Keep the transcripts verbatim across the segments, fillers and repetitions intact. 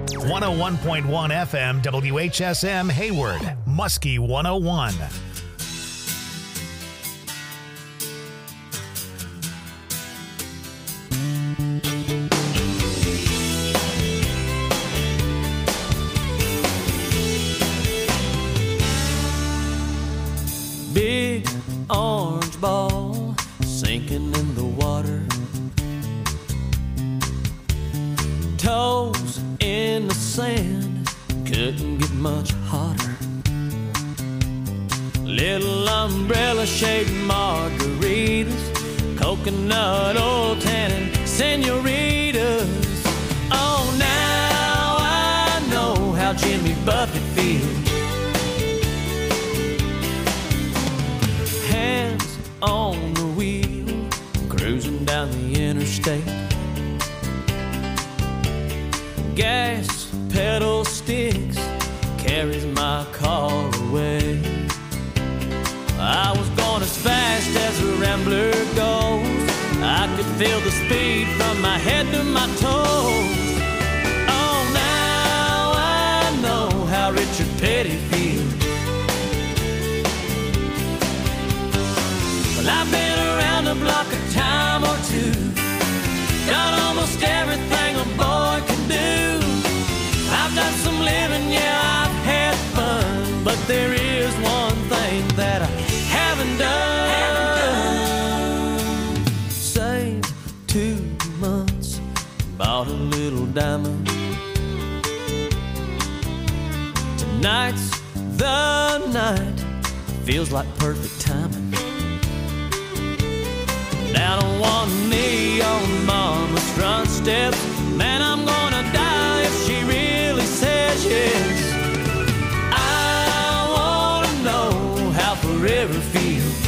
one oh one point one F M W H S M Hayward, Muskie one oh one. Big orange ball sinking in the water, toes in the sand, couldn't get much hotter. Little umbrella shaped margaritas, coconut oil tannin senoritas. Oh, now I know how Jimmy Buffett feels. Hands on the wheel, cruising down the interstate. Gas pedal sticks, carries my car away. I was going as fast as a rambler goes. I could feel the speed from my head to my toes. Oh, now I know how Richard Petty feels. Well, I've been around the block a time or two, done almost everything a boy can do. I've done some living, yeah, I've had fun, but there is one thing that I haven't done. Haven't done. Saved two months, bought a little diamond. Tonight's the night, feels like perfect timing. Down on one knee on mama's front steps, man, I'm gonna die if she really says yes. I wanna know how forever feels.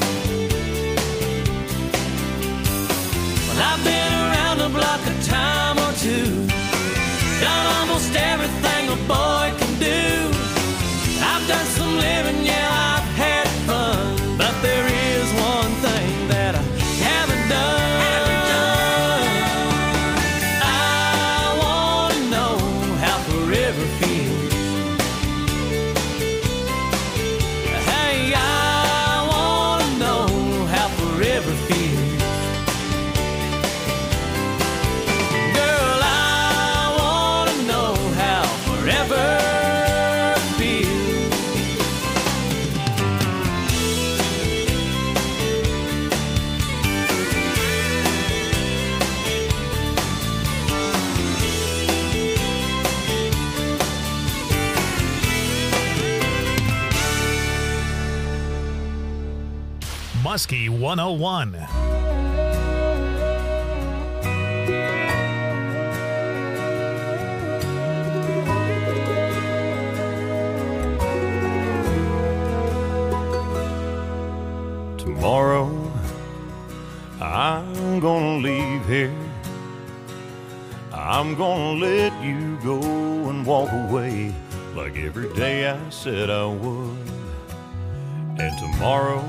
Well, I've been around the block a time or two, done almost everything a boy can do. I've done some living, yeah, I've had fun, but there is one thing that I haven't done. I wanna know how forever feels. Hey, I wanna know how forever feels. Girl, I wanna know how forever Muskie one oh one. Tomorrow I'm gonna leave here. I'm gonna let you go and walk away like every day I said I would. And tomorrow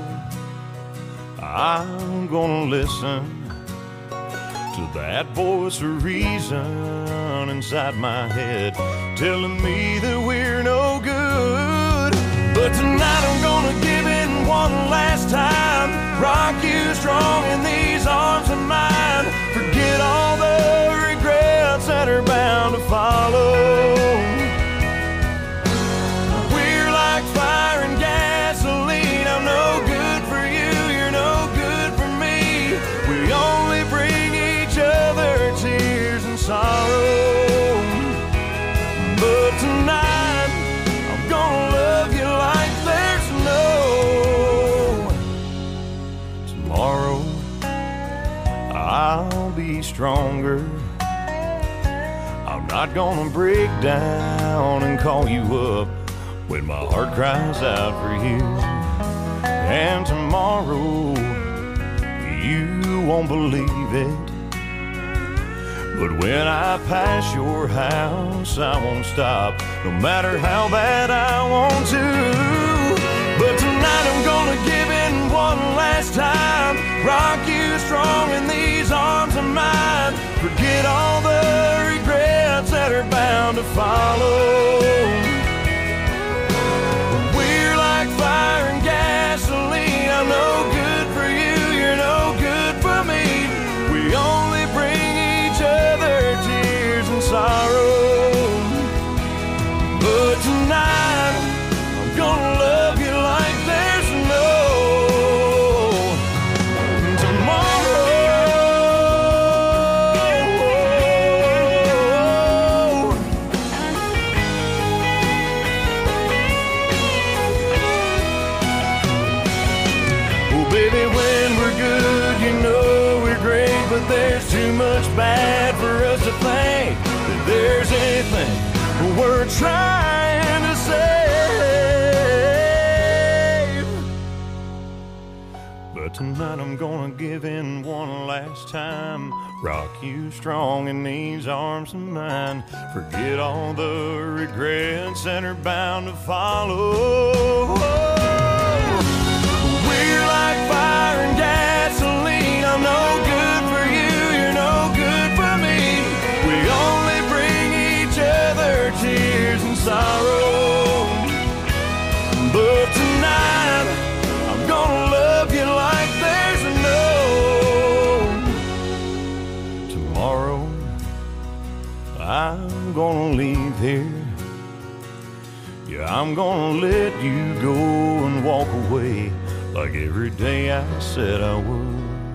I'm gonna listen to that voice of reason inside my head telling me that we're no good. But tonight I'm gonna give it one last time, rock you strong in these arms of mine. Forget all the regrets that are bound to follow. We're like fire and gasoline. I'm no good for you, you're no good for me. We only bring each other tears and sorrow. But tonight I'm gonna love you like there's no tomorrow. I'll be stronger. I'm not gonna break down and call you up when my heart cries out for you. And tomorrow you won't believe it, but when I pass your house I won't stop, no matter how bad I want to. But tonight I'm gonna give in one last time, rock you strong in these arms of mine. Forget all the regrets that are bound bound to follow. We're like fire and gasoline. I'm no good for you, you're no good for me. We only bring each other tears and sorrow. But tonight, I'm gonna love you like there's no tomorrow. Oh, baby, when we're good, you know we're great, but there's too much bad for us to think that there's anything we're trying to save. But tonight I'm gonna give in one last time, rock you strong in these arms of mine. Forget all the regrets that are bound to follow. We're like fire and gasoline. I'm no good for you, you're no good for me. We only bring each other tears and sorrow. But tonight, I'm gonna love you like there's no tomorrow. I'm gonna leave here. Yeah, I'm gonna let you go and walk away like every day I said I would.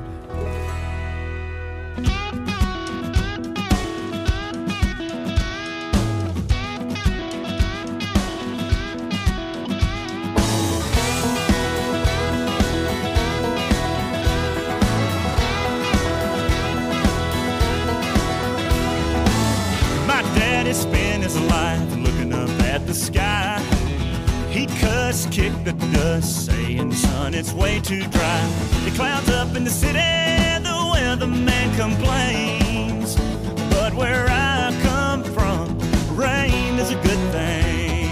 Spent his life looking up at the sky. He cussed, kicked the dust, saying, son, it's way too dry. The clouds up in the city, the weatherman complains. But where I come from, rain is a good thing.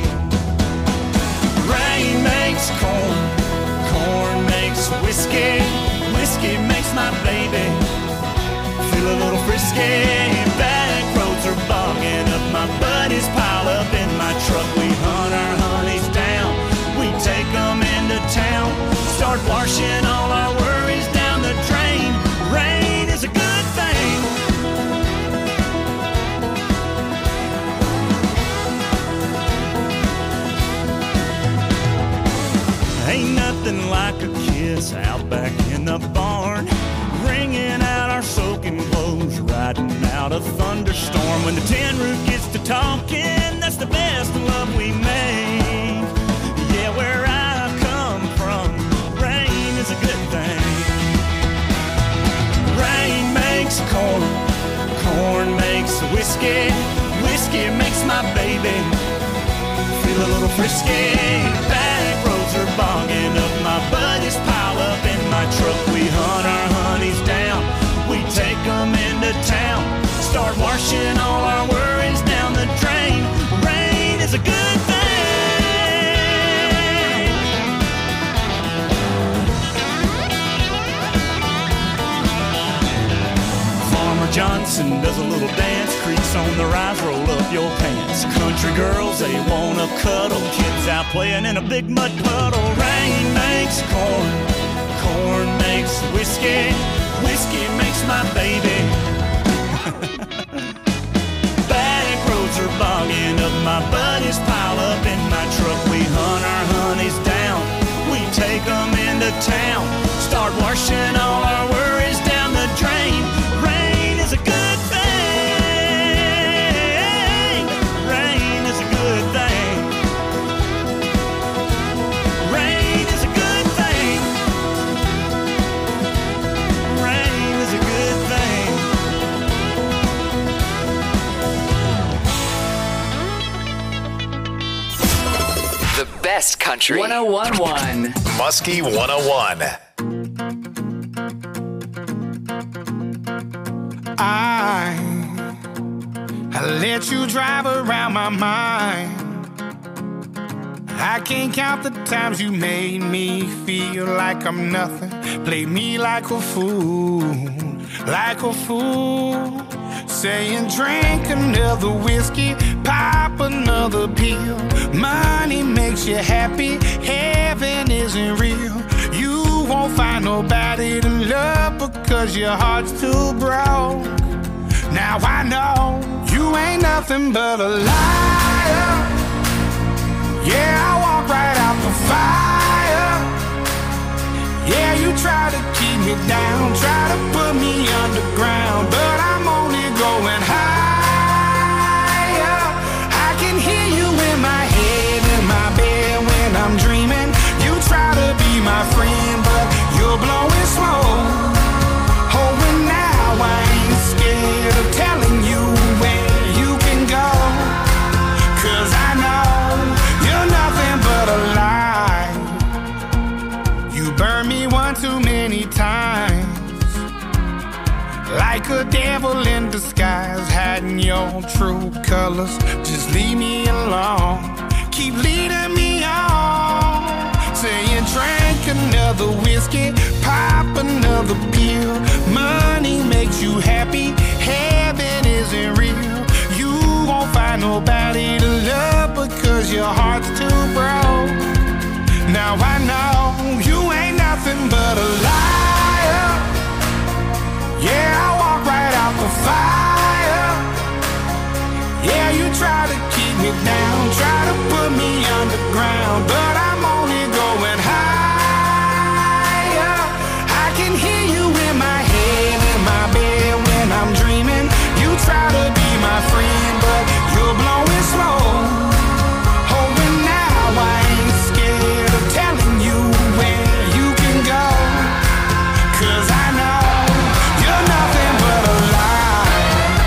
Rain makes corn, corn makes whiskey, whiskey makes my baby feel a little frisky. Back roads are bogging up, my buddies pile up in my truck. We hunt our honeys down, we take them into town, start washing all our worries down the drain. Rain is a good thing. Ain't nothing like a kiss out back in the barn, wringing out our soaking clothes, riding out a thunderstorm. When the tin roof gets to talking, that's the best love we make. Yeah, where I come from, rain is a good thing. Rain makes corn, corn makes whiskey, whiskey makes my baby feel a little frisky. Back roads are bogging up, my buddies pile up in my truck. We hunt our honeys down, we take them into town, start washing all our worries down the drain. Rain is a good thing. Farmer Johnson does a little dance, crease on the rise, roll up your pants. Country girls, they wanna cuddle, kids out playing in a big mud puddle. Rain makes corn, corn makes whiskey, whiskey makes my baby. Back roads are bogging up, my buddies pile up in my truck. We hunt our honeys down, we take them into town, start washing all our worries down the drain. Rain is a good thing. Rain is a good thing. Rain is a good thing. Rain is a good thing. The best country. one oh one point one Muskie one oh one. I, I let you drive around my mind. I can't count the times you made me feel like I'm nothing. Played me like a fool, like a fool. saying drink another whiskey, pop another pill. Money makes you happy, heaven isn't real. You won't find nobody to love because your heart's too broke. Now I know you ain't nothing but a liar. Yeah, I walk right out the fire. Yeah, you try to keep me down, try to put me underground, but I'm only going higher. I can hear you in my head, in my bed when I'm dreaming. You try to be my friend, but you're blowing smoke. Oh, and now I ain't scared of telling you where you can go, 'cause I know you're nothing but a lie. You burned me one too many times, like a devil in disguise, hiding your true colors. Just leave me alone, keep leading me on, saying drink another whiskey, pop another pill. Money makes you happy, heaven isn't real. You won't find nobody to love because your heart's too broke. Now I know you ain't nothing but a liar. Yeah, I walk right out the fire. Yeah, you try to keep me down, try to put me underground, but I'm only going higher. I can hear you in my head, in my bed when I'm dreaming. You try to be my friend, but you're blowing smoke. Oh, and now I ain't scared of telling you where you can go, 'cause I know you're nothing but a lie.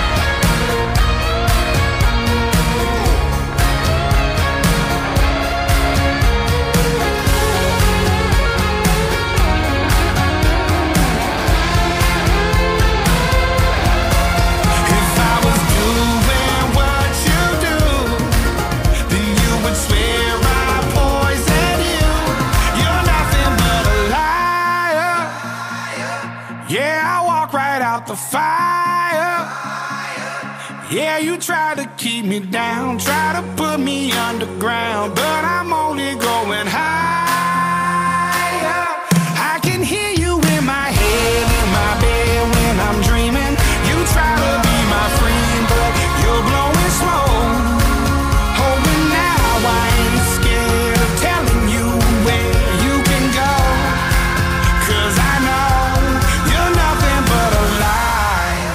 If I was doing what you do, then you would swear I poisoned you. You're nothing but a liar. Yeah, I walk right out the fire. Yeah, you try to keep me down, try to put me underground, but I'm only going higher. I can hear you in my head, in my bed when I'm dreaming. You try to be my friend, but you're blowing smoke. Oh, and now I ain't scared of telling you where you can go, 'cause I know you're nothing but a lie.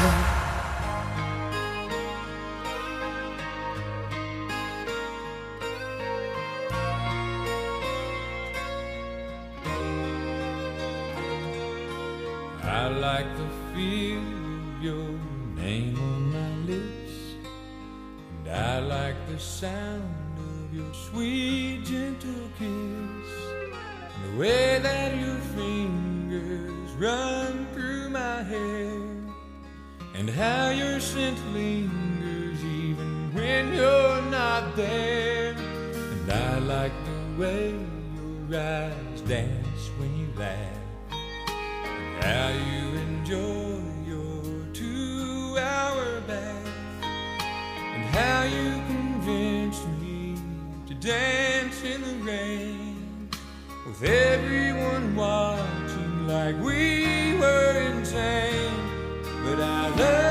I like the feel of your name on my lips, and I like the sound of your sweet, gentle kiss, and the way that your fingers run through my hair, and how your scent lingers even when you're not there. And I like the way your eyes dance when you laugh, how you enjoy your two-hour bath, and how you convinced me to dance in the rain, with everyone watching like we were insane. But I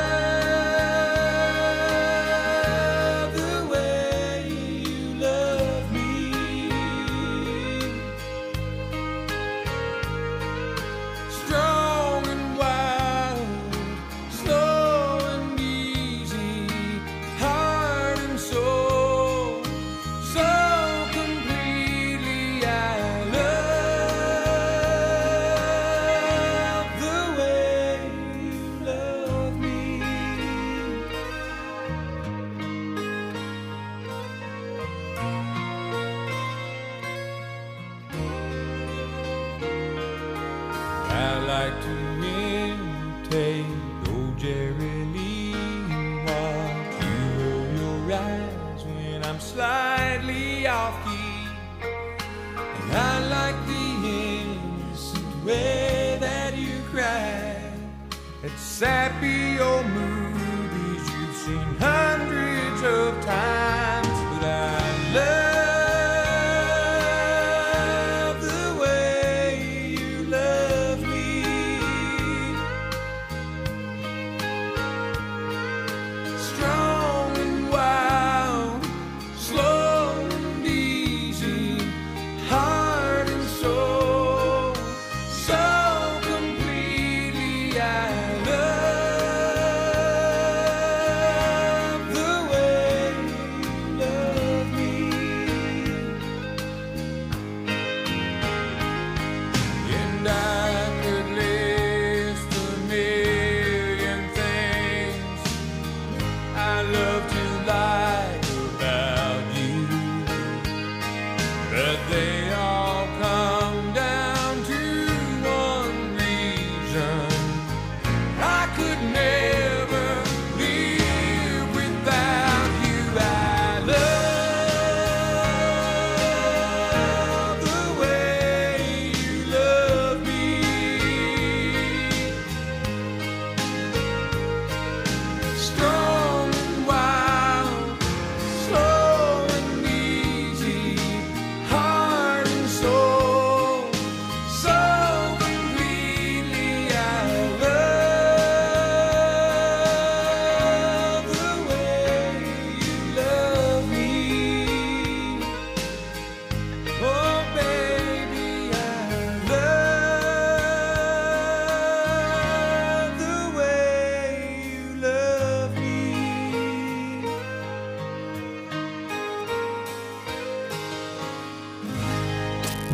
love the way you love me. Strong and wild, slow and easy, heart and soul, so completely I love the way you love me. I like to imitate old Jerry Lee and watch you roll your eyes when I'm slightly off key. And I like the innocent way that you cry at sappy old movies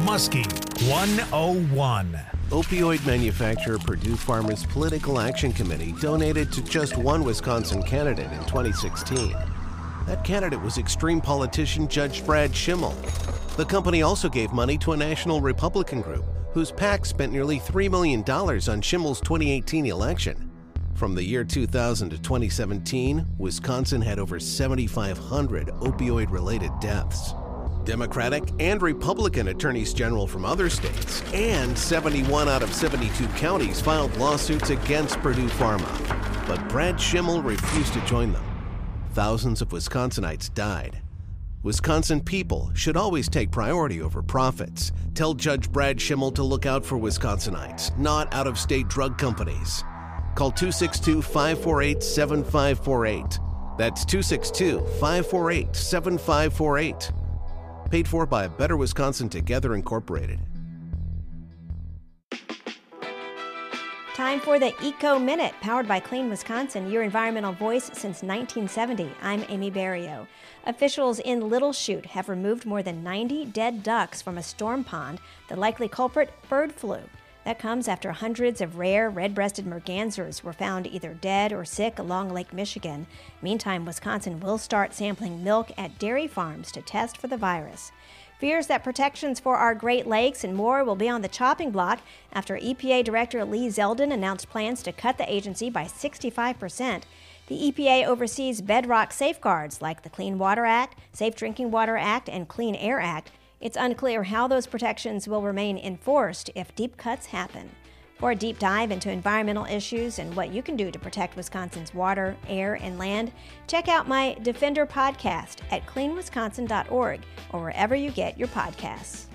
Muskie one oh one. Opioid manufacturer Purdue Pharma's Political Action Committee donated to just one Wisconsin candidate in twenty sixteen. That candidate was extreme politician Judge Brad Schimmel. The company also gave money to a national Republican group whose PAC spent nearly three million dollars on Schimmel's twenty eighteen election. From the year two thousand to twenty seventeen, Wisconsin had over seventy-five hundred opioid-related deaths. Democratic and Republican attorneys general from other states and seventy-one out of seventy-two counties filed lawsuits against Purdue Pharma. But Brad Schimmel refused to join them. Thousands of Wisconsinites died. Wisconsin people should always take priority over profits. Tell Judge Brad Schimmel to look out for Wisconsinites, not out-of-state drug companies. Call two six two, five four eight, seven five four eight. That's two six two, five four eight, seven five four eight. Paid for by Better Wisconsin Together Incorporated. Time for the Eco Minute, powered by Clean Wisconsin, your environmental voice since nineteen seventy. I'm Amy Barrio. Officials in Little Chute have removed more than ninety dead ducks from a storm pond. The likely culprit, bird flu. That comes after hundreds of rare red-breasted mergansers were found either dead or sick along Lake Michigan. Meantime, Wisconsin will start sampling milk at dairy farms to test for the virus. Fears that protections for our Great Lakes and more will be on the chopping block after E P A Director Lee Zeldin announced plans to cut the agency by sixty-five percent. The E P A oversees bedrock safeguards like the Clean Water Act, Safe Drinking Water Act, and Clean Air Act. It's unclear how those protections will remain enforced if deep cuts happen. For a deep dive into environmental issues and what you can do to protect Wisconsin's water, air, and land, check out my Defender podcast at clean wisconsin dot org or wherever you get your podcasts.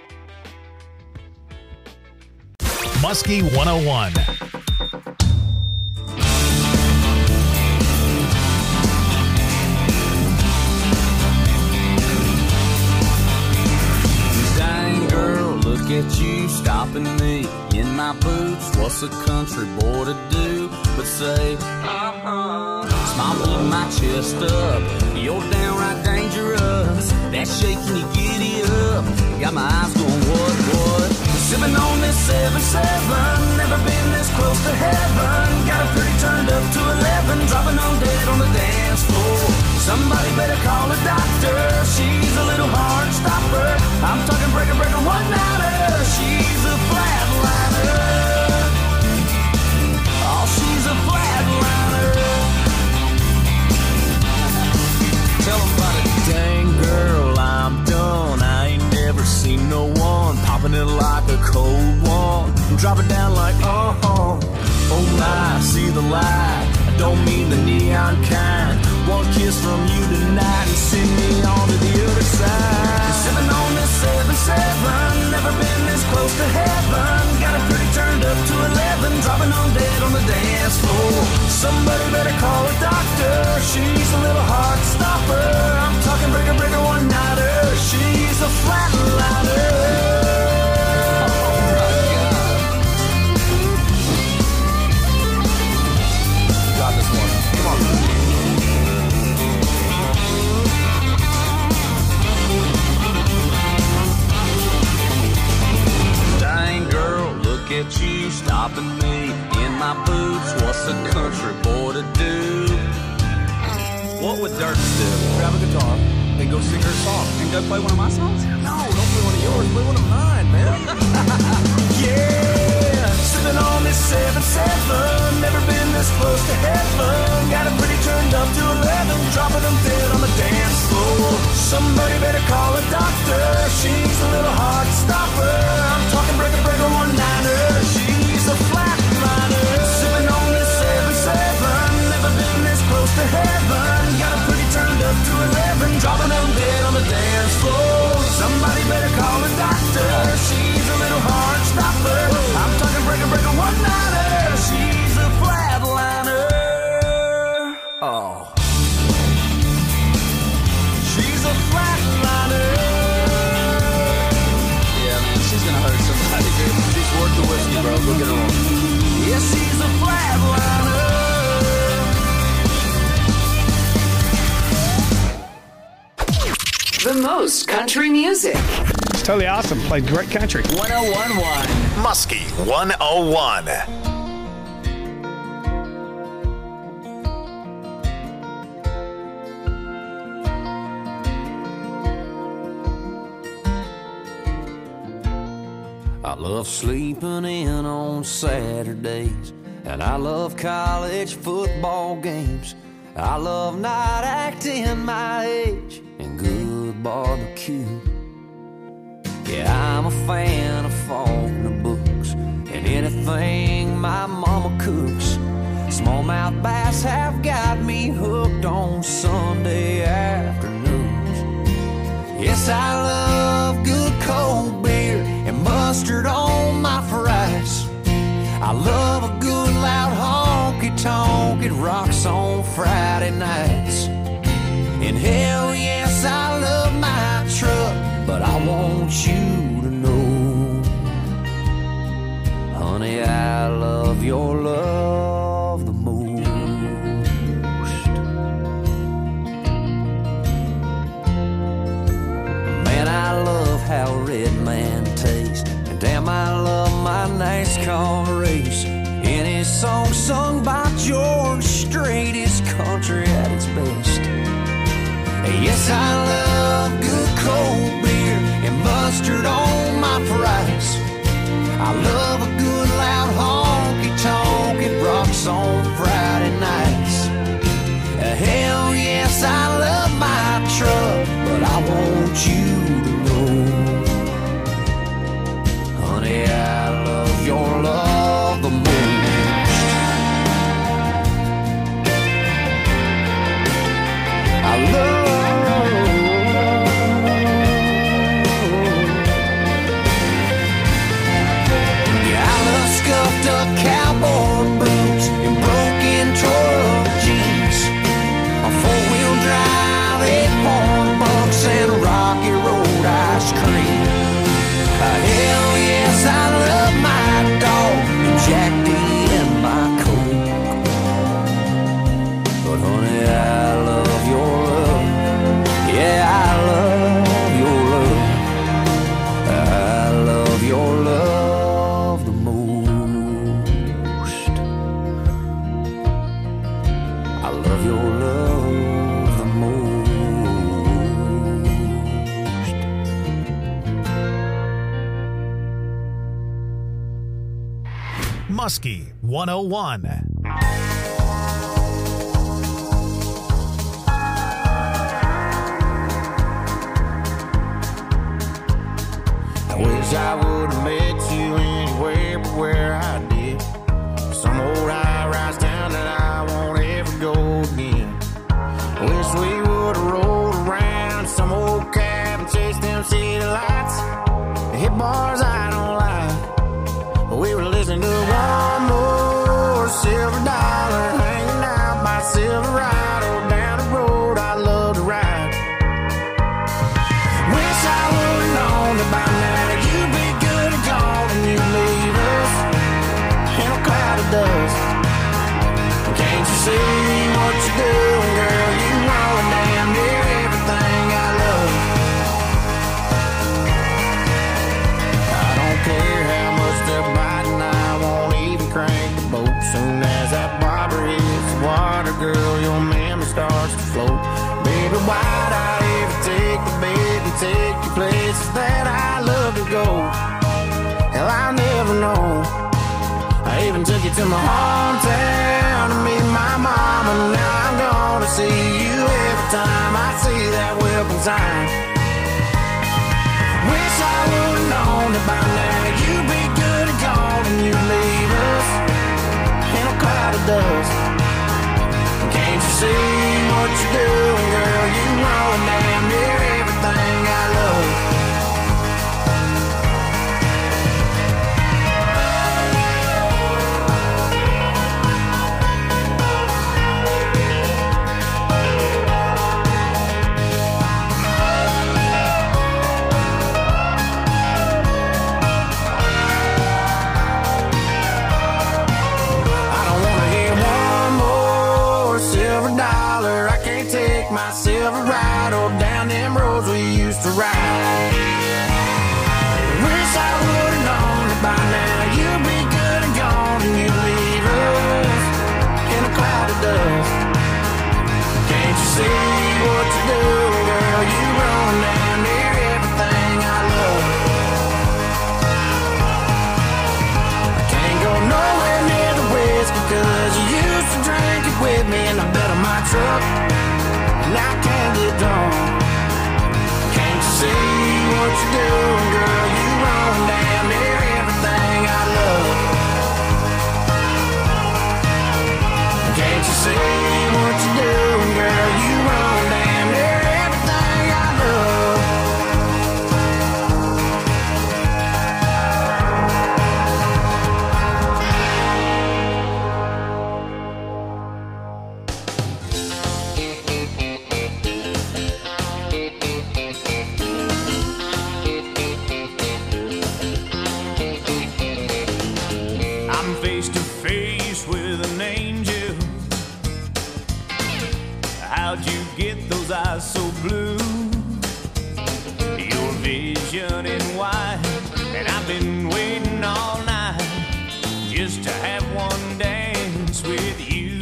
Muskie one oh one. Look at you stopping me in my boots. What's a country boy to do but say, uh-huh? Smile pulling my chest up. You're downright dangerous. That shaking you giddy up. Got my eyes going, what, what? Sipping on this seven seven. Never been this close to heaven. Got it pretty turned up to eleven. Dropping on dead on the dance floor. Somebody better call a doctor. She's a little hard stopper. I'm talking breaker, breaker, one-nighter. She's a flatliner. Oh, she's a flatliner. Tell them about it. Dang girl, I'm done. I ain't never seen no one popping it like a cold one. Drop it down like, uh-huh. Oh my, see the light. I don't mean the neon kind. One kiss from you tonight and send me on to the other side. Sipping on this seven seven. Never been this close to heaven. Got it pretty turned up to eleven. Dropping on dead on the dance floor. Somebody better call a doctor. She's a little hard stopper. I'm talking breaker, breaker, one-nighter. She's a flatliner. At you stopping me in my boots. What's a country boy to do? What would Dirk do? Grab a guitar and go sing her song. And go play one of my songs? No, don't play one of yours. Play one of mine, man. Yeah, sipping on this seven seven. Never been this close to heaven. Got it pretty turned up to eleven. Dropping them dead on the dance floor. Somebody better call a doctor. She's a little hard stopper. I'm talking breaker, breaker, one-niner. She's a flatliner. Sipping on this seven seven. Never been this close to heaven. Got it pretty turned up to eleven. Dropping them dead on the dance floor. Somebody better call a doctor. She's a little hard stopper. I'm talking breaker, breaker, one-niner. She's a flatliner. Oh. She's a flatliner. Yeah, man, she's gonna hurt somebody, dude. She's worth the whiskey, bro. Go get her on. Yeah, she's a flatliner. The most country music. was totally awesome. Played great country. one oh one point one Muskie one oh one. I love sleeping in on Saturdays, and I love college football games. I love not acting my age and good barbecue. Yeah, I'm a fan of Faulkner books and anything my mama cooks. Smallmouth bass have got me hooked on Sunday afternoons. Yes, I love good cold beer and mustard on my fries. I love a good loud honky-tonk. It rocks on Friday nights. And hell yes, I love my truck, but I want you to know, honey, I love your love the most. Man, I love how Red Man tastes, and damn, I love my NASCAR race. Any song sung by George Strait is country at its best. Yes, I love good cold beer and mustard on my fries. I love a good loud honky-tonk. It rocks on Friday nights. Hell yes, I love my truck, but I want you to know, honey, I love your love the most. I love scuffed up cowboy boots and broken tore-up jeans, a four-wheel drive, eight-point bucks, and rocky road ice cream. Uh, hell yes, I love my dog and Jack D and my Coke. But honey, I love your love. Yeah, I love your love. I love your love. Muskie one oh one. I wish I would have met you anywhere but where I did. Some old high-rise town that I won't ever go again. I wish we would have rolled around some old cab and chased them city lights. Hit bars I don't like. We were listening to one more silver dollar, hanging out by Silverado down the road I love to ride. Wish I would have known that by now you'd be good and gone and you'd leave us in a cloud of dust. Can't you see what you're doing, girl? You know damn near everything I love. I don't care how much they're biting, I won't even crank the boat. Soon as that bobber hits the water, girl, your memory starts to float. Baby, why'd I ever take the bait and take you places that I love to go? Hell, I'll never know. I even took you to my hometown to meet my mama. Now I'm gonna see you every time I see that welcome sign. Wish I would've known that by now you'd be good and gone and you'd leave us in a cloud of dust. Can't you see what you're doing, girl? You know damn near everything I love. My Silverado down them roads we used to ride. wish I would've known that by now you'd be good and gone, and you leave us in a cloud of dust. Can't you see what you're doing, girl? You run down near everything I love. I can't go nowhere near the whiskey, cause you used to drink it with me in the bed of my truck, and I can't get drunk. Can't you see what you're doing, girl? You run down near everything I love. Can't you see what you're doing, girl? You run down near everything I love. I'm face to face with an angel. How'd you get those eyes so blue? Your vision in white, and I've been waiting all night just to have one dance with you.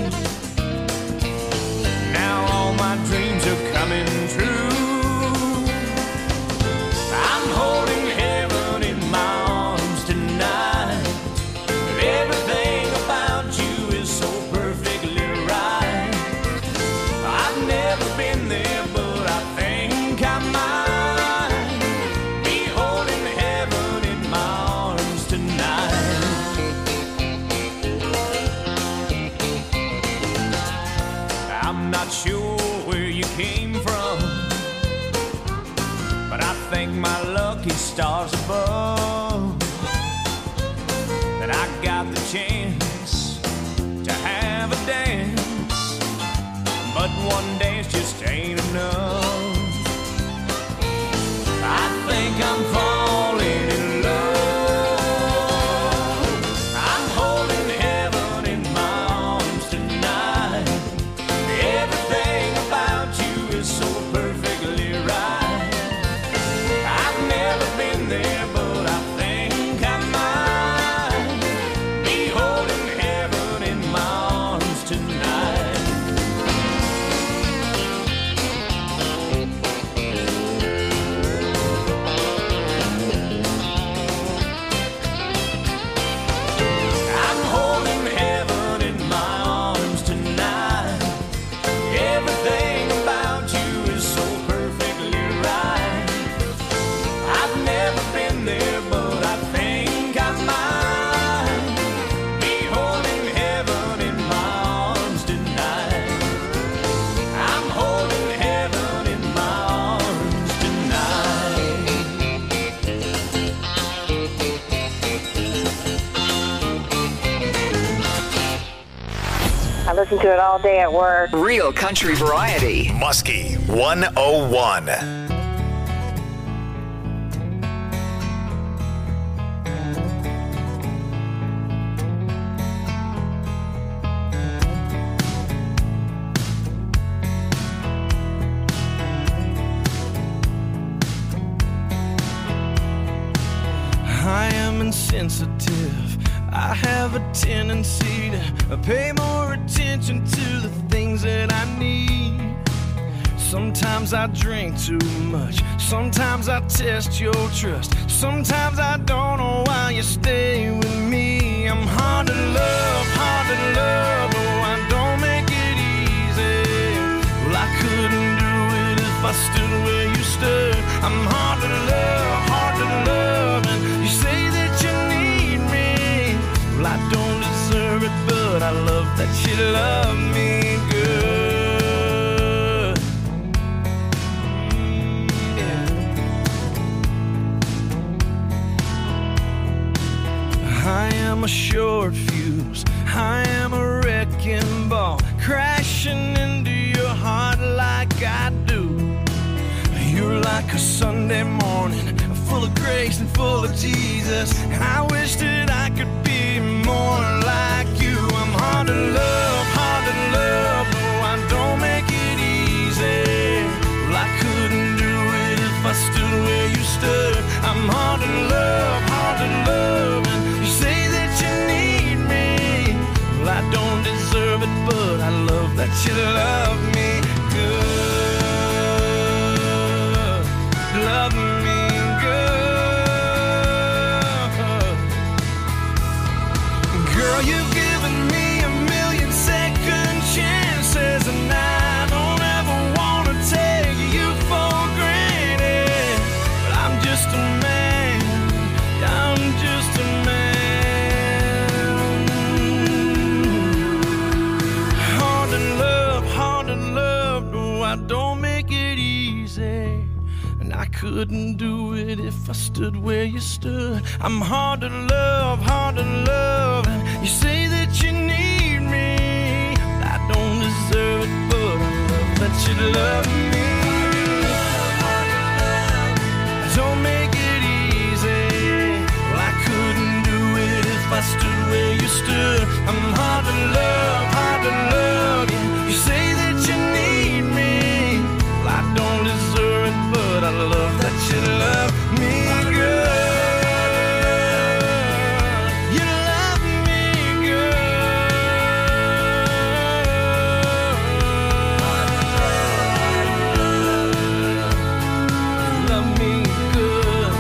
Now all my dreams are coming true. I'm holding heaven in my arms tonight. Everything about you is so perfectly right. I've never been there, but I think I might be holding heaven in my arms tonight. I'm not sure where you came from, but I thank my lucky stars above that I got the chance to have a dance. But one dance just ain't enough. I think I'm falling in love. I'm holding heaven in my arms tonight. Everything about you is so perfectly right. I've never been there, but I think I might be holding heaven in my arms tonight. I'm holding heaven in my arms tonight. Everything about you is so perfectly right. I've never been there, but I think I might be holding heaven in my arms tonight. I'm holding heaven in my arms tonight. I listen to it all day at work. Real country variety. Muskie one oh one. I am insensitive. I have a tendency to pay more attention to the things that I need. Sometimes I drink too much. Sometimes I test your trust. Sometimes I don't know why you stay with me. I'm hard to love, hard to love. Oh, I don't make it easy. Well, I couldn't do it if I stood where you stood. I'm hard to love, hard to love. And you say that you need me. Well, I don't deserve it, but I love that you love me good. I am a short fuse, I am a wrecking ball, crashing into your heart like I do. You're like a Sunday morning, full of grace and full of Jesus. I wish that I could be more like you. I'm hard to love, hard to love, no, I don't make it easy. Well, I couldn't do it if I stood where you stood. I'm hard to love. you love me good. Love me good. Girl, you've given me a million second chances, and I don't ever want to take you for granted. But I'm just a man, I'm just a man. Hard to love, hard to love, no, I don't make it easy. And I couldn't do it if I stood where you stood. I'm hard to love, hard to love. You say that you need me, I don't deserve it, but I love that you love me. Don't make it easy. Well, I couldn't do it if I stood where you stood. I'm hard to love, hard to love. You say that you need me, well, I don't deserve it, but I love that you love me good. You love me good. Love me good.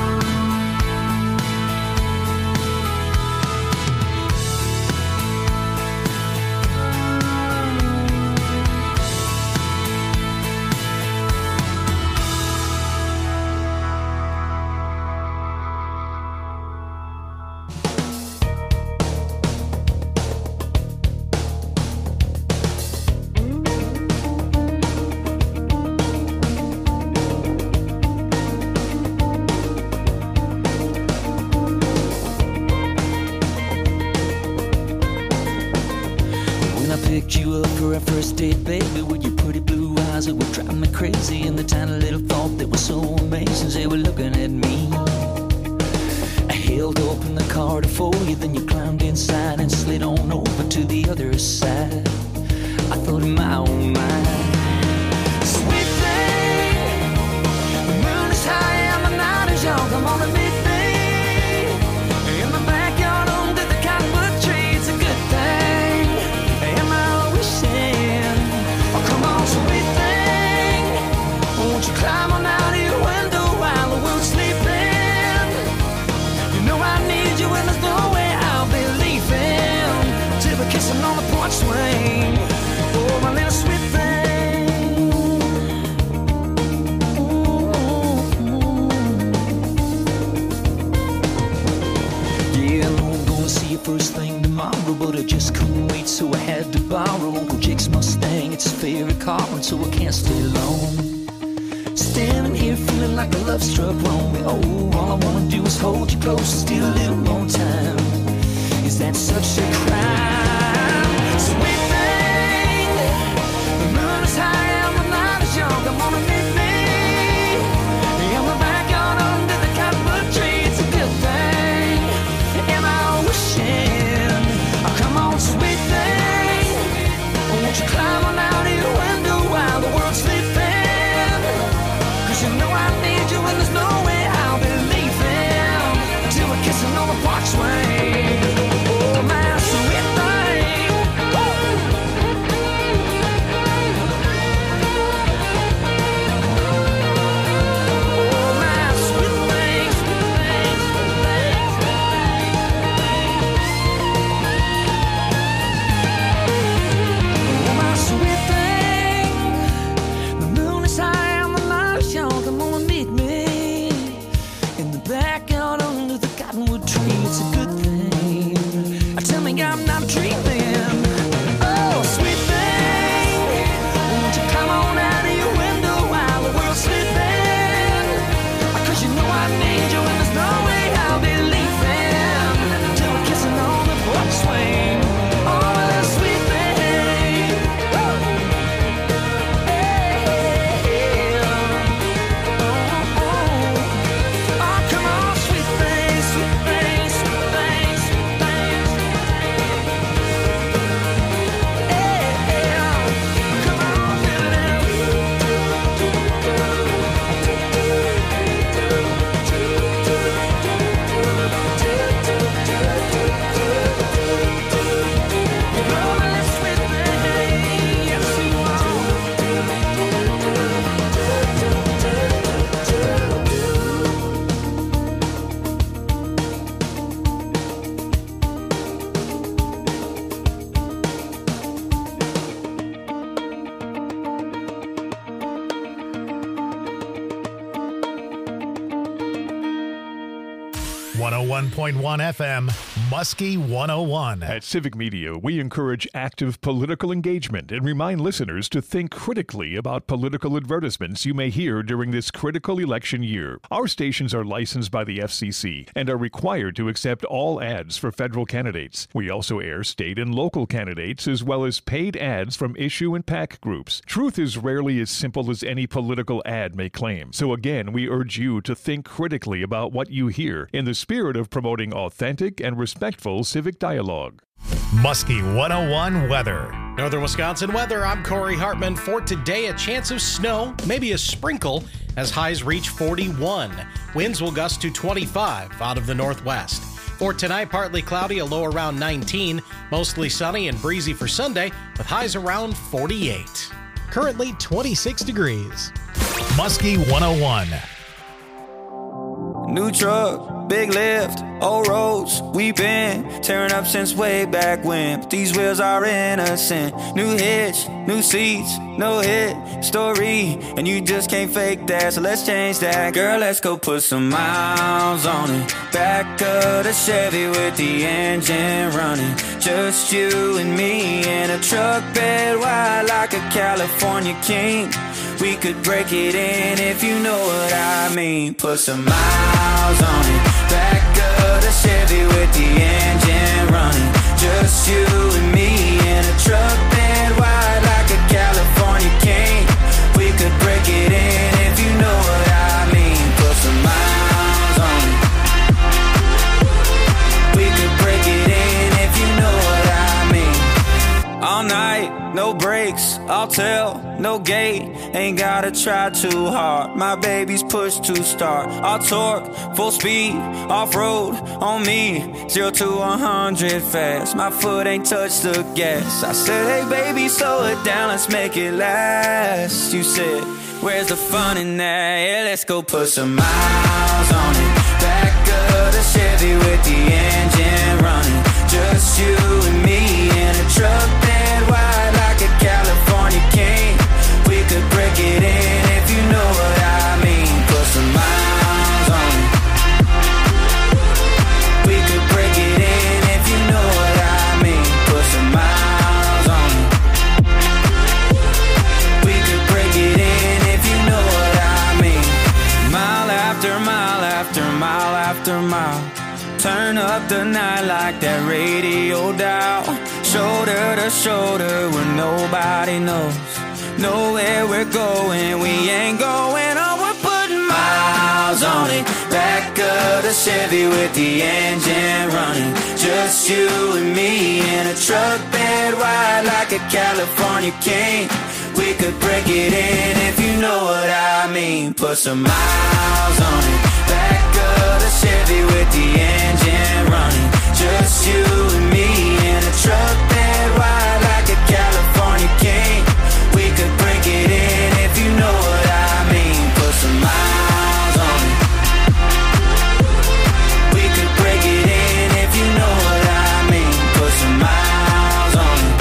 When I picked you up for our first date, baby, with your pretty blue eyes that were driving me crazy, and the tiny little thought that was so amazing, they were looking at me. I held open the car to for you, then you climbed inside and slid on over to the other side. I thought in my own mind, sweet thing, the moon is high and the night is young. Come on and meet me in the backyard under the cottonwood tree. It's a good thing. Am I wishing? Oh, come on, sweet thing, won't you climb on out of your window while the world's sleeping? You know I need you and there's no way I'll be leaving till we're kissing on the porch swing. Oh, my little sweet thing. Yeah, I know I'm gonna see you first thing tomorrow, but I just couldn't wait, so I had to borrow Uncle Jake's Mustang. It's his favorite car, and so I can't stay long. Standing here feeling like a love struck wrong. Oh, all I wanna do is hold you close and steal a little more time. Is that such a crime? Sweet thing, the moon is high and the night is young. Come on and meet me in the backyard under the cottonwood tree. It's a good thing. Am I wishing? Oh, come on, sweet thing, won't you climb on out of your window while the world's sleeping? 'Cause you know I need you and there's no way I'll be leaving till we're kissing on the porch swing. Oh, my sweet thing. one oh one point one F M, Muskie one oh one. At Civic Media, we encourage active political engagement and remind listeners to think critically about political advertisements you may hear during this critical election year. Our stations are licensed by the F C C and are required to accept all ads for federal candidates. We also air state and local candidates as well as paid ads from issue and PAC groups. Truth is rarely as simple as any political ad may claim. So again, we urge you to think critically about what you hear in the spirit of promoting authentic and respectful civic dialogue. Muskie one oh one weather. Northern Wisconsin weather. I'm Corey Hartman. For today, a chance of snow, maybe a sprinkle, as highs reach forty-one. Winds will gust to twenty-five out of the northwest. For tonight, partly cloudy, a low around nineteen. Mostly sunny and breezy for Sunday, with highs around forty-eight. Currently twenty-six degrees. Muskie one oh one. New truck, big lift, old roads, we been tearing up since way back when. But these wheels are innocent. New hitch, new seats, no hit story, and you just can't fake that, so let's change that. Girl, let's go put some miles on it. Back of the Chevy with the engine running. Just you and me in a truck bed wide like a California king. We could break it in if you know what I mean. Put some miles on it. Back of the Chevy with the engine running. Just you and me in a truck bed wide like a California king. We could break it in if you know what I mean. Put some miles on it. We could break it in if you know what I mean. All night, no brakes, I'll tell, no gate. Ain't gotta try too hard, my baby's push to start. I'll torque, full speed, off-road on me. Zero to one hundred fast, my foot ain't touched the gas. I said, hey baby, slow it down, let's make it last. You said, where's the fun in that? Yeah, let's go put some miles on it. Back of the Chevy with the engine running. Just you and me in a truck bed wide like a California king. We could break it in if you know what I mean. Put some miles on it. We could break it in if you know what I mean. Put some miles on it. We could break it in if you know what I mean. Mile after mile after mile after mile. Turn up the night like that radio dial. Shoulder to shoulder where nobody knows. Know where we're going, we ain't going on. We're putting miles on it. Back of the Chevy with the engine running. Just you and me in a truck bed wide like a California king. We could break it in if you know what I mean. Put some miles on it. Back of the Chevy with the engine running. Just you and me in a truck bed wide like a California king. We could break it in if you know what I mean. Put some miles on it. We could break it in if you know what I mean. Put some miles on it.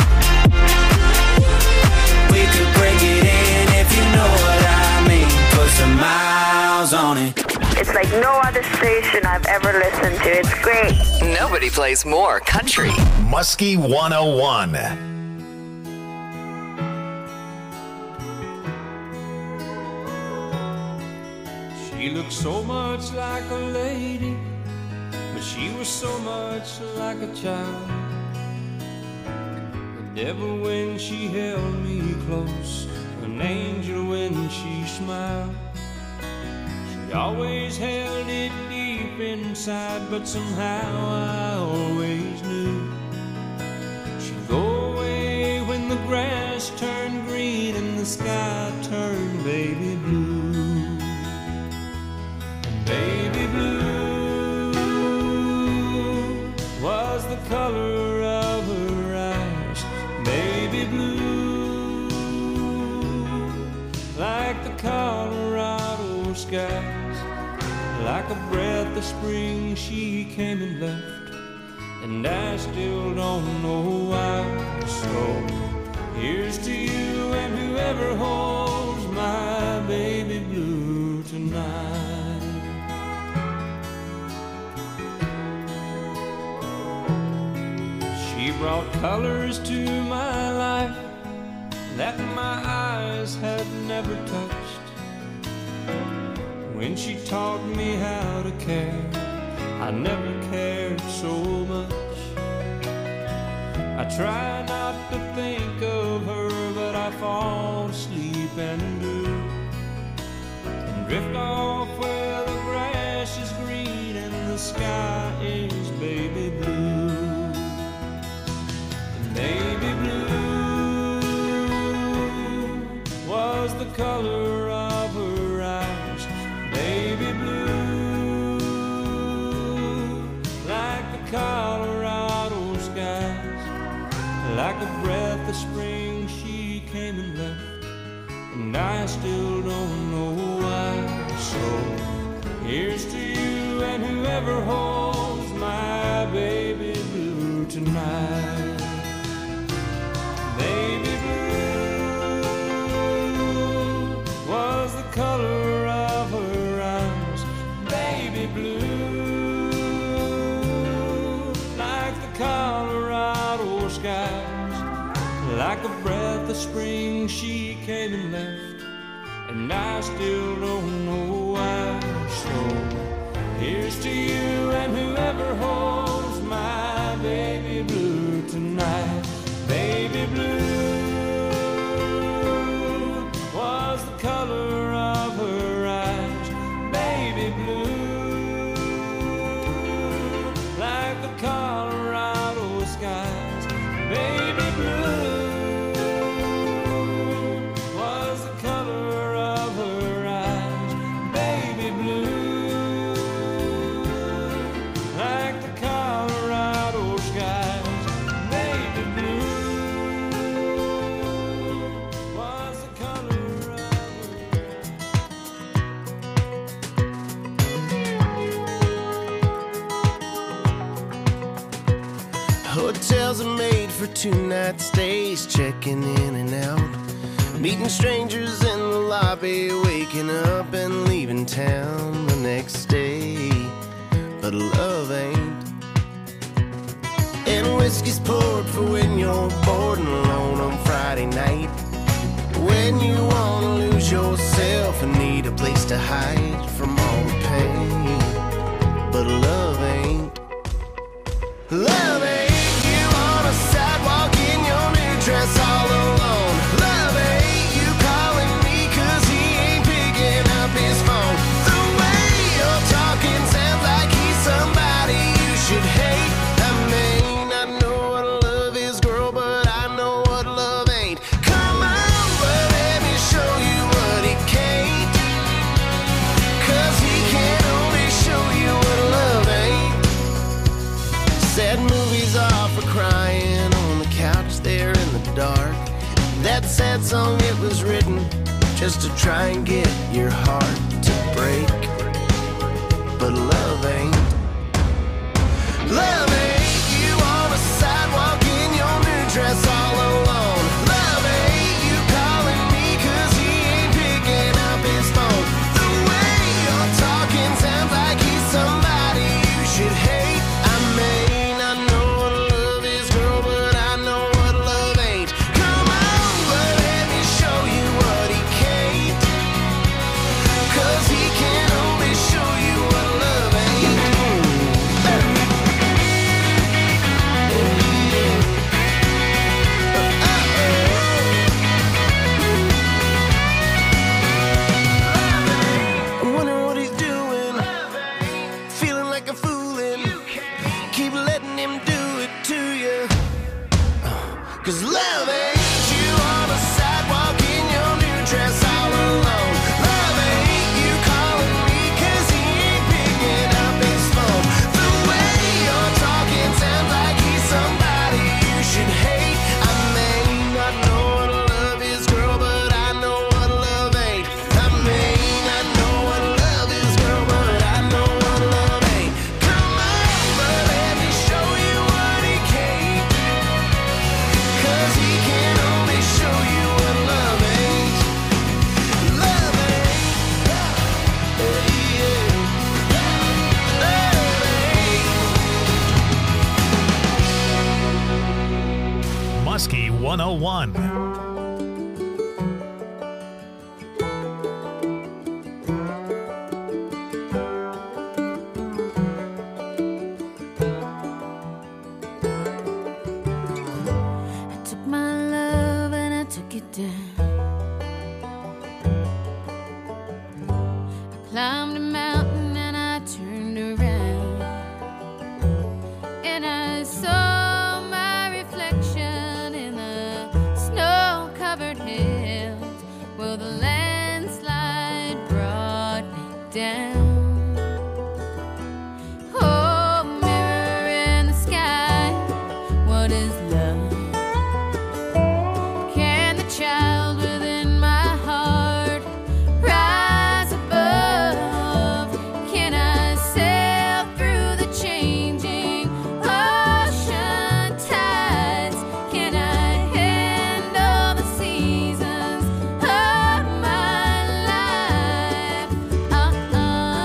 We could break it in if you know what I mean. Put some miles on it. It's like no other station I've ever listened to. It's great. Nobody plays more country. Muskie one oh one. She looked so much like a lady, but she was so much like a child. The devil when she held me close, an angel when she smiled. She always held it deep inside, but somehow I always knew she'd go away when the grass turned green and the sky turned baby blue. And baby blue was the color of her eyes. Baby blue, like the Colorado skies. Like a breath of spring she came and left, and I still don't know why. So here's to you and whoever holds my baby blue tonight. brought colors to my life that my eyes had never touched. When she taught me how to care, I never cared so much. I try not to think of her, but I fall asleep and do, and drift off where the grass is green and the sky is baby blue. And baby blue was the color of her eyes. Baby blue, like the Colorado skies, like a breath of spring she came and left, and I still don't know why. So here's to you and whoever holds my baby blue tonight. Baby blue was the color of her eyes. Baby blue, like the Colorado skies, like a breath of spring she came and left, and I still don't know why. So here's to you and whoever holds my baby blue tonight. Baby blue was the color of her eyes. Baby blue, like the Colorado skies. Baby blue was the color of her eyes. Baby blue, like the Colorado skies. Baby blue was the color of Hotels are made for two-night stays, checking in and out, meeting strangers in the lobby, waking up and leaving town the next day. But love ain't. And whiskey's poured for when you're bored and alone on Friday night, when you wanna lose yourself and need a place to hide from all the pain. But love ain't. Love ain't. Sidewalk in your new dress all alone. Love ain't you calling me cause he ain't picking up his phone. The way you're talking sounds like he's somebody you should hate. I mean, I know what love is, girl, but I know what love ain't. Come on, but let me show you what he can't, cause he can only show you what love ain't. Sad movies are for crying couch there in the dark. That sad song, it was written just to try and get your heart to break. But love ain't. Love ain't you on a sidewalk in your new dress all alone. Love ain't you calling me cause he ain't picking up his phone. The way you're talking sounds like he's somebody you should hate. I mean, I know what love is, girl, but I know what love ain't. Come on, but let me show you what he can't, cause one. Climbed a mountain and I turned around, and I saw my reflection in the snow-covered hills. Well, the landslide brought me down. Oh, mirror in the sky, what is love? Can the child within my heart rise above? Can I sail through the changing ocean tides? Can I handle the seasons of my life? Uh-uh.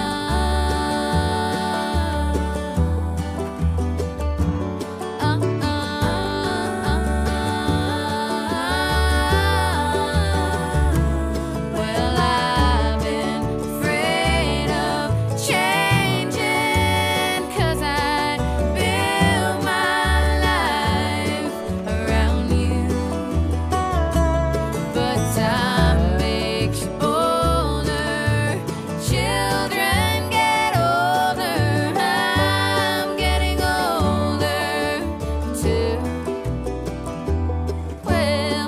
Well, I've been afraid of changing, 'cause I built my life around you. But time makes you older, children get older, I'm getting older too. Well,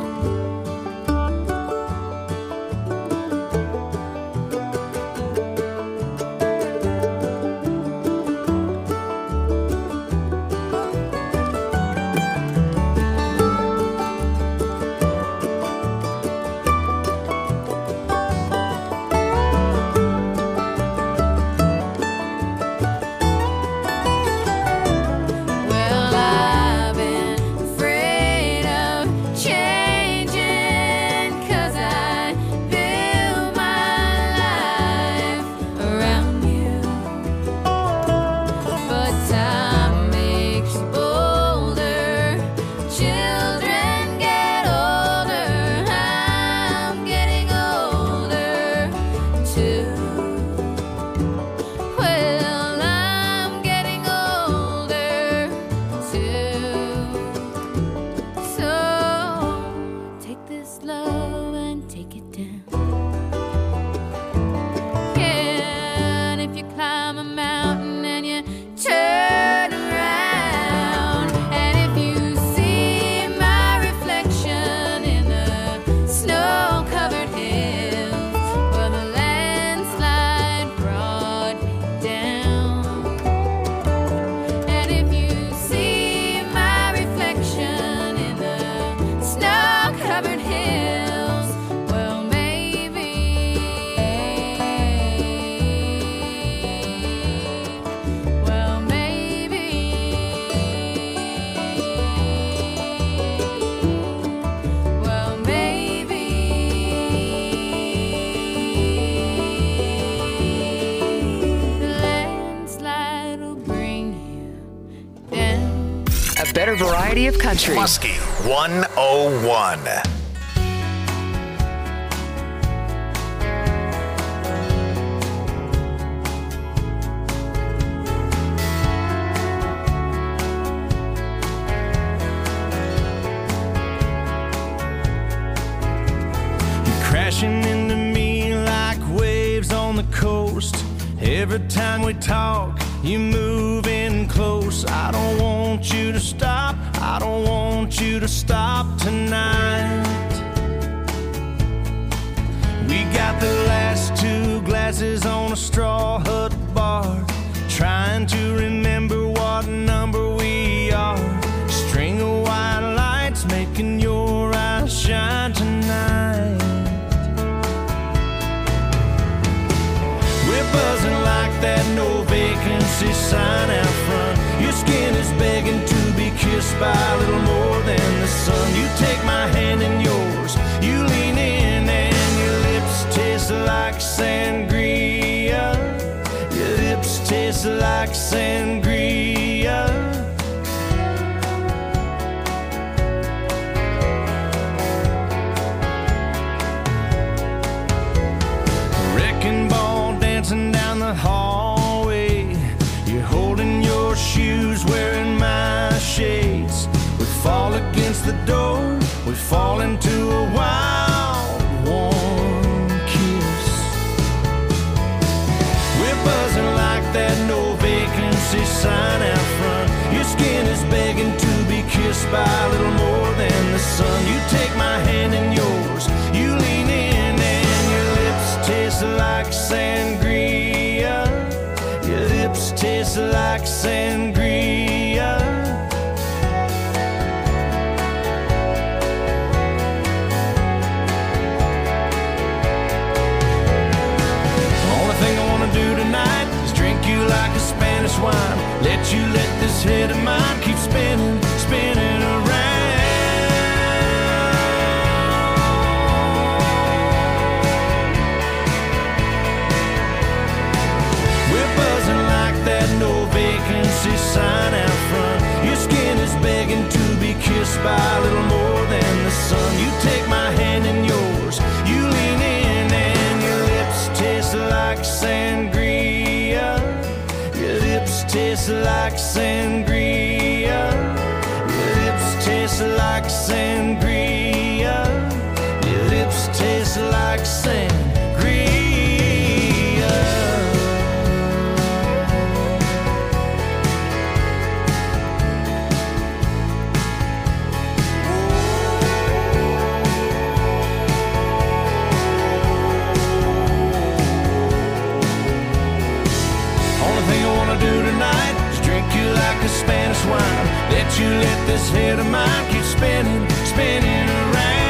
well, I've been afraid of changing, 'cause I built my life around you. But time makes you older, children get older, I'm getting older too. Well, I'm getting older too. So take this love and take it down. Yeah, and if you climb a mountain and you turn around, and if you see my reflection in the snow-covered hills, well, the landslide brought me down. And if you see my reflection in the snow-covered hills, well, maybe, well, maybe, well, maybe the landslide will bring you down. A better variety of country. Muskie one oh one. Crashing into me like waves on the coast. Every time we talk, you move in close. I don't want you to stop. I don't want you to stop tonight. We got the last two glasses on a straw hut bar, trying to remember what number we are. String of white lights making your eyes shine tonight. We're buzzing like that no vacancy sign out front. Your skin is begging to be kissed by a little more than the sun. You take my hand in yours, you lean in, and your lips taste like sangria. Your lips taste like sangria. the hallway. You're holding your shoes, wearing my shades. We fall against the door, we fall into a wild, warm kiss. We're buzzing like that no vacancy sign out front. Your skin is begging to be kissed by a little more than the sun. You take my hand in yours, you lean in, and your lips taste like sangria. Your lips taste like sangria. Only thing I wanna do tonight is drink you like a Spanish wine. Let you let this head of mine keep spinning, spinning around. We're buzzing like that no vacancy sign out front. Your skin is begging to be kissed by a little more than the sun. You take my hand in yours, you lean in, and your lips taste like sangria. Your lips taste like sangria. Your lips taste like sangria. Your lips taste like sangria. Do tonight is drink you like a Spanish wine. Let you let this head of mine keep spinning, spinning around.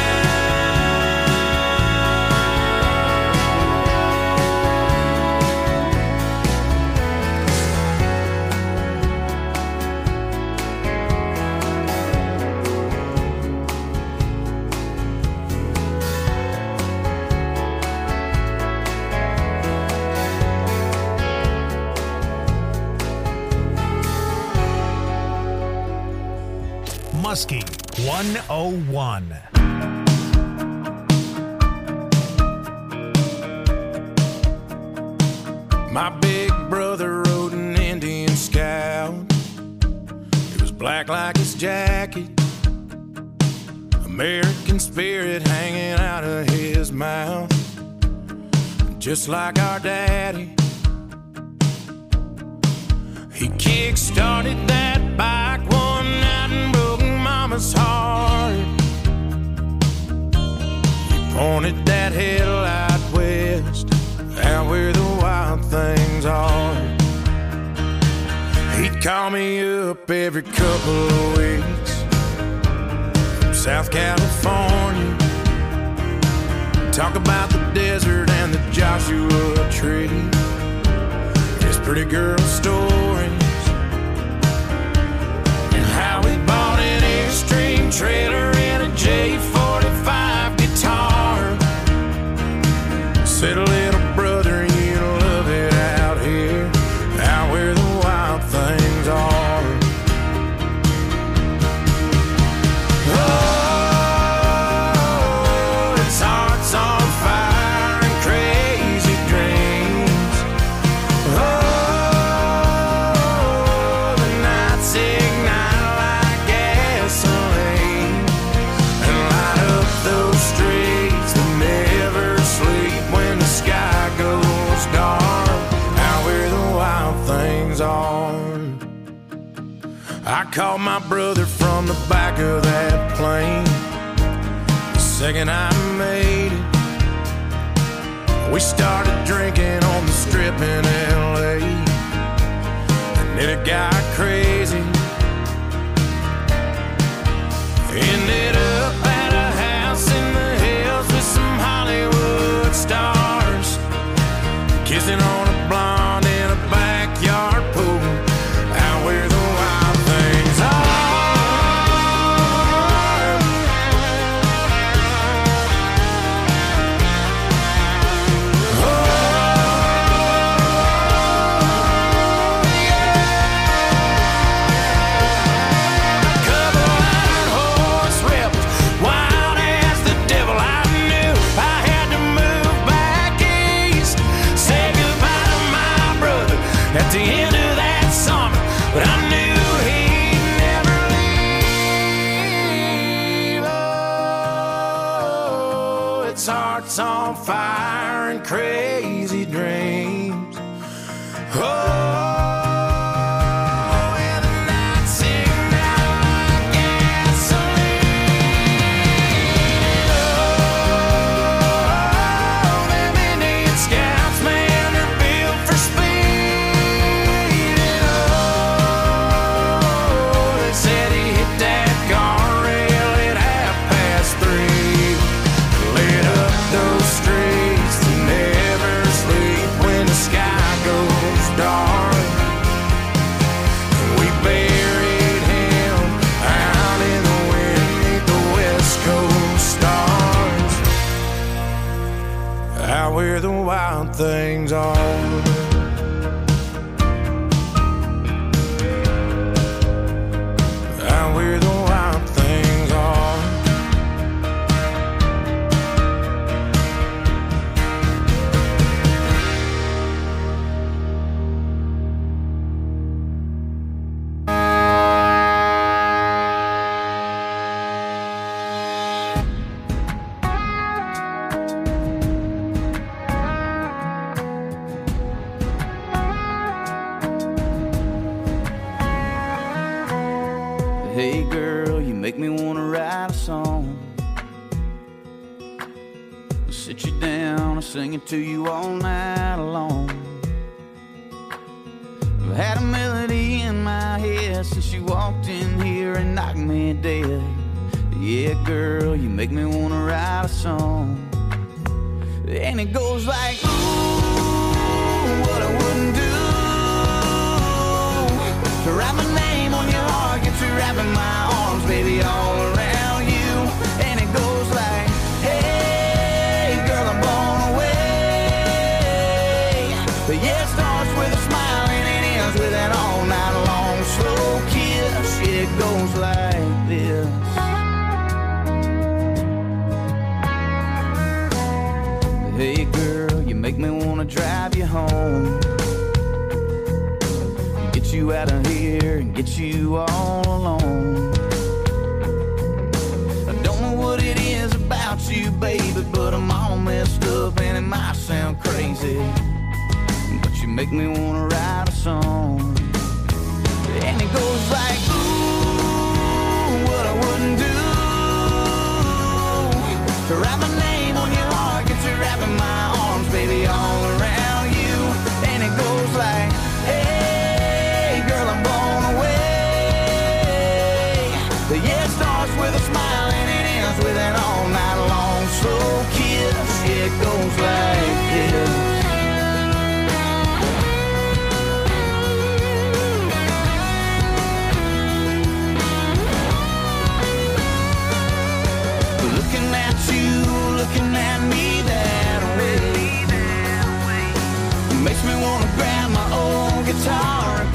Muskie one oh one. My big brother rode an Indian Scout. It was black like his jacket, American spirit hanging out of his mouth. Just like our daddy, he kick-started that bike one night and broke Mama's heart. He pointed that headlight west, out where the wild things are. He'd call me up every couple of weeks from South California, talk about the desert and the Joshua Tree, his pretty girl stories, and how he bought an Airstream trailer and a J forty-five guitar. Said, little brother, you'll love it out here, out where the wild things are. Oh, his heart's on fire and crazy dreams. Oh, the nights ignite like gasoline and light up those streets that never sleep when the sky goes dark, out where the wild things are. I called my brother from the back of that plane the second I made it. We started drinking on the strip in L A, and then it got crazy. Ended up at a house in the hills with some Hollywood stars, kissing on a blonde in a backyard pool, out where the wild things are. Say goodbye to on fire and crazy dreams. Oh, where the wild things are. Out where the wild things are. Hey girl, you make me wanna write a song. I'll sit you down and sing it to you all night long. I've had a melody in my head since you walked in here and knocked me dead. Yeah girl, you make me wanna write a song. And it goes like, ooh, what I wouldn't do to write my name on your heart, get you wrapping my arms, baby, all around you. And it goes like, hey, girl, I'm blown away. But yeah, it starts with a smile and it ends with an all night long slow kiss. Yeah, it goes like this. Hey, girl, you make me wanna drive you home. Get you out of here and get you all alone. I don't know what it is about you, baby, but I'm all messed up and it might sound crazy, but you make me wanna write a song. And it goes like, ooh, what I wouldn't do to write my name on your heart, get you wrapping my arms, baby, all around you. And it goes like, hey, girl, I'm blown away. But yeah, it starts with a smile and it ends with an all night long slow kiss. Yeah, it goes like this. Looking at you, looking at me that way, makes me wanna grab my old guitar